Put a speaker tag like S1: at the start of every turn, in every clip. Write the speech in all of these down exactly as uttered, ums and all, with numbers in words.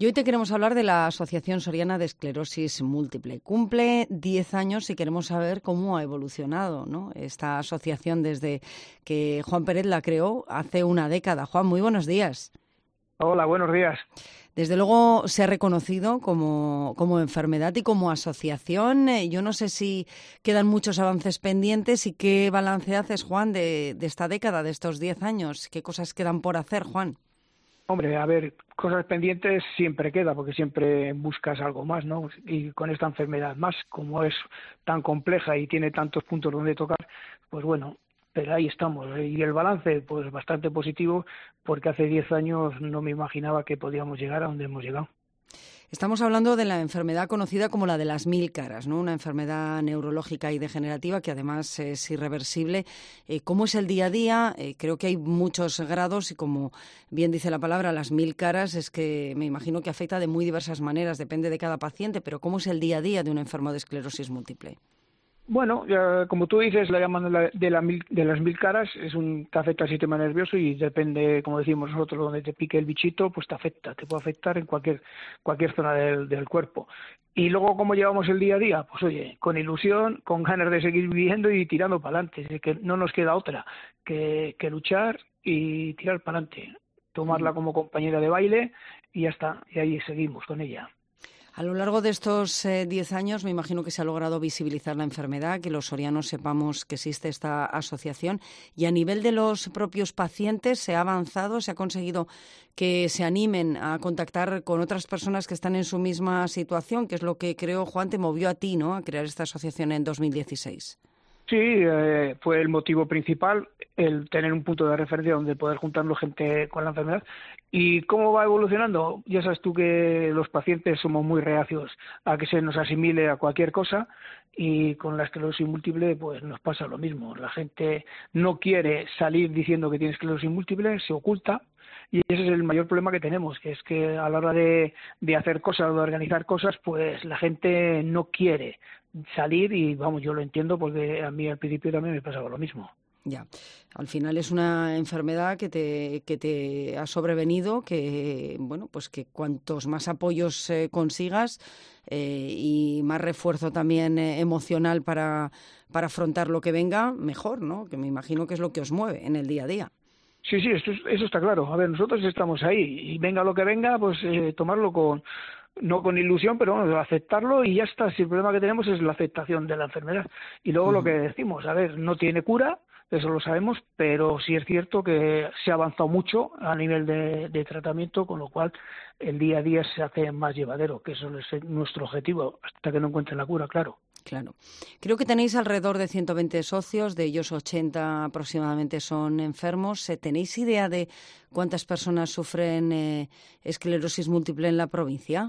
S1: Y hoy te queremos hablar de la Asociación Soriana de Esclerosis Múltiple. Cumple diez años y queremos saber cómo ha evolucionado, ¿no?, esta asociación desde que Juan Pérez la creó hace una década. Juan, muy buenos días.
S2: Hola, buenos días.
S1: Desde luego se ha reconocido como, como enfermedad y como asociación. Eh, Yo no sé si quedan muchos avances pendientes y qué balance haces, Juan, de, de esta década, de estos diez años. ¿Qué cosas quedan por hacer, Juan?
S2: Hombre, a ver, cosas pendientes siempre queda, porque siempre buscas algo más, ¿no? Y con esta enfermedad más, como es tan compleja y tiene tantos puntos donde tocar, pues bueno, pero ahí estamos. Y el balance, pues bastante positivo, porque hace diez años no me imaginaba que podíamos llegar a donde hemos llegado.
S1: Estamos hablando de la enfermedad conocida como la de las mil caras, ¿no? Una enfermedad neurológica y degenerativa que además es irreversible. Eh, ¿Cómo es el día a día? Eh, creo que hay muchos grados y, como bien dice la palabra, las mil caras es que me imagino que afecta de muy diversas maneras, depende de cada paciente, pero ¿cómo es el día a día de un enfermo de esclerosis múltiple?
S2: Bueno, ya, como tú dices, la llaman de, la, de, la mil, de las mil caras, es un que afecta al sistema nervioso y depende, como decimos nosotros, donde te pique el bichito, pues te afecta, te puede afectar en cualquier cualquier zona del, del cuerpo. Y luego, ¿cómo llevamos el día a día? Pues oye, con ilusión, con ganas de seguir viviendo y tirando para adelante, es que no nos queda otra que, que luchar y tirar para adelante, tomarla como compañera de baile y ya está, y ahí seguimos con ella.
S1: A lo largo de estos eh, diez años me imagino que se ha logrado visibilizar la enfermedad, que los sorianos sepamos que existe esta asociación, y a nivel de los propios pacientes se ha avanzado, se ha conseguido que se animen a contactar con otras personas que están en su misma situación, que es lo que creo, Juan, te movió a ti, ¿no?, a crear esta asociación en dos mil dieciséis.
S2: Sí, eh, fue el motivo principal, el tener un punto de referencia donde poder juntarnos gente con la enfermedad. ¿Y cómo va evolucionando? Ya sabes tú que los pacientes somos muy reacios a que se nos asimile a cualquier cosa, y con la esclerosis múltiple pues nos pasa lo mismo. La gente no quiere salir diciendo que tiene esclerosis múltiple, se oculta. Y ese es el mayor problema que tenemos, que es que a la hora de, de hacer cosas, de organizar cosas, pues la gente no quiere salir y, vamos, yo lo entiendo porque a mí al principio también me pasaba lo mismo.
S1: Ya, al final es una enfermedad que te, que te ha sobrevenido, que, bueno, pues que cuantos más apoyos eh, consigas eh, y más refuerzo también eh, emocional para, para afrontar lo que venga, mejor, ¿no? Que me imagino que es lo que os mueve en el día a día.
S2: Sí, sí, esto es, eso está claro. A ver, nosotros estamos ahí y venga lo que venga, pues eh, tomarlo con, no con ilusión, pero bueno, aceptarlo y ya está. Si el problema que tenemos es la aceptación de la enfermedad. Y luego lo que
S1: Uh-huh.
S2: decimos, a ver, no tiene cura, eso lo sabemos, pero sí es cierto que se ha avanzado mucho a nivel de, de tratamiento, con lo cual el día a día se hace más llevadero, que eso es nuestro objetivo, hasta que no encuentren la cura, claro.
S1: Claro. Creo que tenéis alrededor de ciento veinte socios, de ellos ochenta aproximadamente son enfermos. ¿Tenéis idea de cuántas personas sufren eh, esclerosis múltiple en la provincia?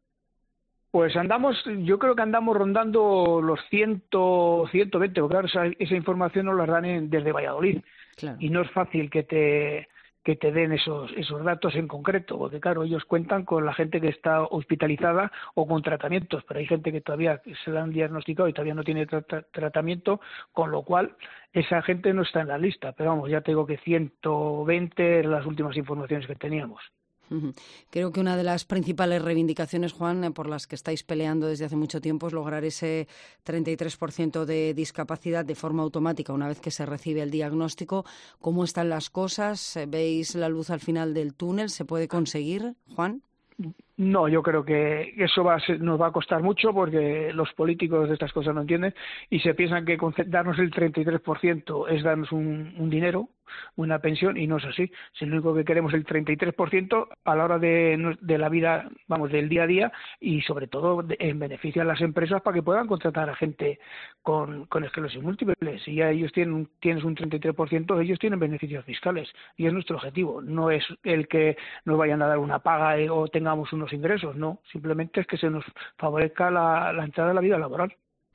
S2: Pues andamos, yo creo que andamos rondando los cien, ciento veinte, porque claro, esa, esa información nos la dan en, desde Valladolid.
S1: Claro.
S2: Y no es fácil que te que te den esos esos datos en concreto, porque claro, ellos cuentan con la gente que está hospitalizada o con tratamientos, pero hay gente que todavía se la han diagnosticado y todavía no tiene tra tra tratamiento, con lo cual esa gente no está en la lista. Pero vamos, ya te digo que ciento veinte eran las últimas informaciones que teníamos.
S1: Creo que una de las principales reivindicaciones, Juan, por las que estáis peleando desde hace mucho tiempo es lograr ese treinta y tres por ciento de discapacidad de forma automática una vez que se recibe el diagnóstico. ¿Cómo están las cosas? ¿Veis la luz al final del túnel? ¿Se puede conseguir, Juan?
S2: No, yo creo que eso va a ser, nos va a costar mucho, porque los políticos de estas cosas no entienden y se piensan que darnos el treinta y tres por ciento es darnos un, un dinero, una pensión, y no es así. Si lo único que queremos es el treinta y tres por ciento a la hora de, de la vida, vamos, del día a día, y sobre todo de, en beneficio a las empresas para que puedan contratar a gente con, con esclerosis múltiple. Si ya ellos tienen tienes un treinta y tres por ciento, ellos tienen beneficios fiscales y es nuestro objetivo. No es el que nos vayan a dar una paga eh, o tengamos unos ingresos, no, simplemente es que se nos favorezca la, la entrada a la vida laboral.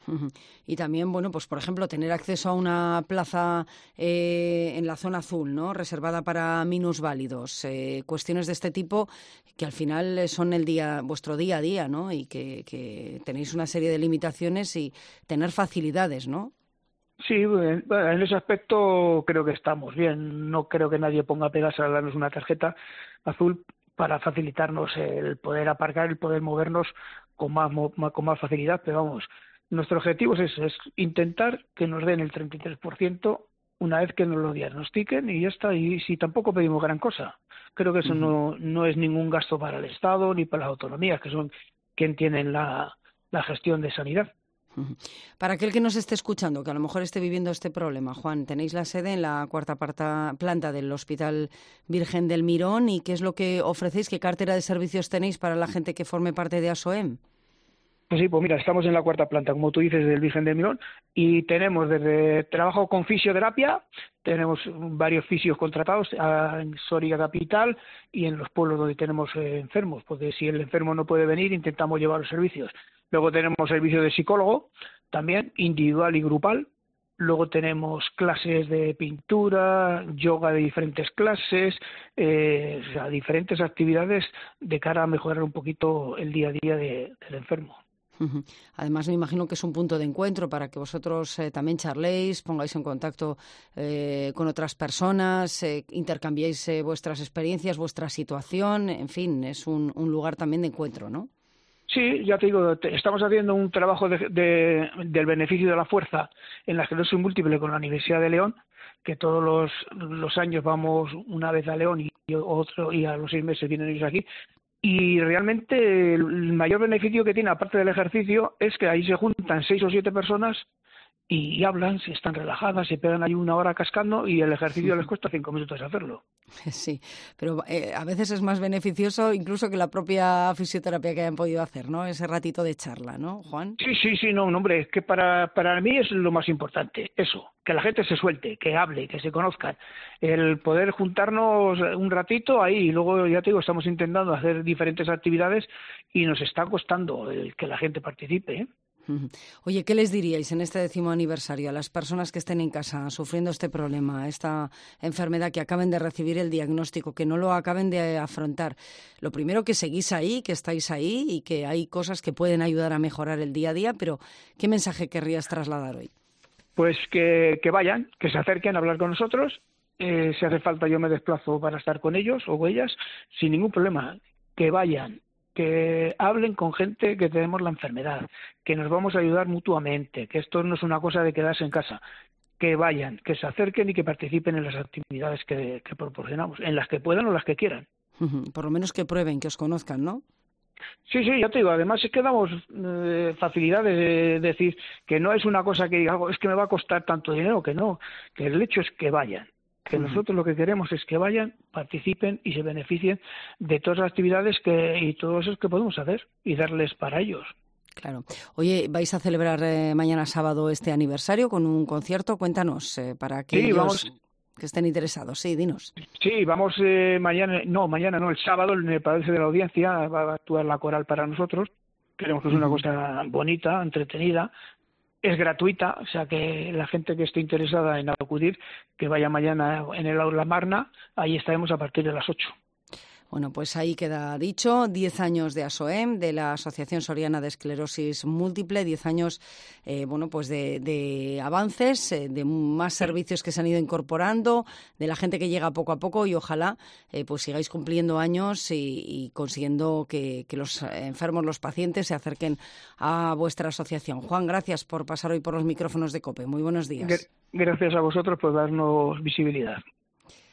S1: Y también, bueno, pues por ejemplo, tener acceso a una plaza eh, en la zona azul, ¿no?, reservada para minusválidos, eh, cuestiones de este tipo que al final son el día, vuestro día a día, ¿no?, y que, que tenéis una serie de limitaciones y tener facilidades, ¿no?
S2: Sí, bueno, en ese aspecto creo que estamos bien. No creo que nadie ponga pegas a darnos una tarjeta azul, para facilitarnos el poder aparcar, el poder movernos con más, con más facilidad, pero vamos, nuestro objetivo es eso, es intentar que nos den el treinta y tres por ciento una vez que nos lo diagnostiquen y ya está, y si tampoco pedimos gran cosa. Creo que eso uh-huh. no, no es ningún gasto para el Estado ni para las autonomías, que son quien tienen la, la gestión de sanidad.
S1: Uh-huh. Para aquel que nos esté escuchando, que a lo mejor esté viviendo este problema, Juan, tenéis la sede en la cuarta parta, planta del Hospital Virgen del Mirón, ¿y qué es lo que ofrecéis? ¿Qué cartera de servicios tenéis para la gente que forme parte de ASOEM?
S2: Pues sí, pues mira, estamos en la cuarta planta, como tú dices, del Virgen del Mirón, y tenemos desde trabajo con fisioterapia, tenemos varios fisios contratados en Soria capital y en los pueblos donde tenemos eh, enfermos, porque si el enfermo no puede venir, intentamos llevar los servicios. Luego tenemos servicio de psicólogo, también individual y grupal. Luego tenemos clases de pintura, yoga de diferentes clases, eh, o sea, diferentes actividades de cara a mejorar un poquito el día a día de, del enfermo.
S1: Además, me imagino que es un punto de encuentro para que vosotros eh, también charléis, pongáis en contacto eh, con otras personas, eh, intercambiéis eh, vuestras experiencias, vuestra situación, en fin, es un, un lugar también de encuentro, ¿no?
S2: Sí, ya te digo, te, estamos haciendo un trabajo de, de, del beneficio de la fuerza en la esclerosis múltiple con la Universidad de León, que todos los, los años vamos una vez a León y otro y a los seis meses vienen ellos aquí. Y realmente el mayor beneficio que tiene, aparte del ejercicio, es que ahí se juntan seis o siete personas y hablan, se están relajadas, se pegan ahí una hora cascando y el ejercicio les cuesta cinco minutos hacerlo.
S1: Sí, pero eh, a veces es más beneficioso incluso que la propia fisioterapia que hayan podido hacer, ¿no? Ese ratito de charla, ¿no, Juan?
S2: Sí, sí, sí, no, no hombre, es que para, para mí es lo más importante, eso, que la gente se suelte, que hable, que se conozcan, el poder juntarnos un ratito ahí y luego, ya te digo, estamos intentando hacer diferentes actividades y nos está costando el que la gente participe, ¿eh?
S1: Oye, ¿qué les diríais en este décimo aniversario a las personas que estén en casa sufriendo este problema, esta enfermedad, que acaben de recibir el diagnóstico, que no lo acaben de afrontar? Lo primero, que seguís ahí, que estáis ahí y que hay cosas que pueden ayudar a mejorar el día a día, pero ¿qué mensaje querrías trasladar hoy?
S2: Pues que, que vayan, que se acerquen a hablar con nosotros, eh, si hace falta yo me desplazo para estar con ellos o ellas, sin ningún problema, que vayan, que hablen con gente que tenemos la enfermedad, que nos vamos a ayudar mutuamente, que esto no es una cosa de quedarse en casa, que vayan, que se acerquen y que participen en las actividades que, que proporcionamos, en las que puedan o las que quieran.
S1: Por lo menos que prueben, que os conozcan, ¿no?
S2: Sí, sí, ya te digo, además es que damos eh, facilidades de decir que no es una cosa que diga, es que me va a costar tanto dinero, que no, que el hecho es que vayan. Que nosotros lo que queremos es que vayan, participen y se beneficien de todas las actividades que y todo eso que podemos hacer y darles para ellos.
S1: Claro. Oye, ¿vais a celebrar eh, mañana sábado este aniversario con un concierto? Cuéntanos, eh, para aquellos sí, vamos, que estén interesados. Sí, dinos.
S2: Sí, vamos eh, mañana, no, mañana no, el sábado en el Palacio de la Audiencia va a actuar la coral para nosotros. Creemos que es una uh-huh. cosa bonita, entretenida. Es gratuita, o sea que la gente que esté interesada en acudir, que vaya mañana en el Aula Magna, ahí estaremos a partir de las ocho.
S1: Bueno, pues ahí queda dicho, diez años de ASOEM, de la Asociación Soriana de Esclerosis Múltiple, diez años eh, bueno, pues de, de avances, eh, de más servicios que se han ido incorporando, de la gente que llega poco a poco y ojalá eh, pues sigáis cumpliendo años y, y consiguiendo que, que los enfermos, los pacientes se acerquen a vuestra asociación. Juan, gracias por pasar hoy por los micrófonos de COPE. Muy buenos días.
S2: Gracias a vosotros por darnos visibilidad.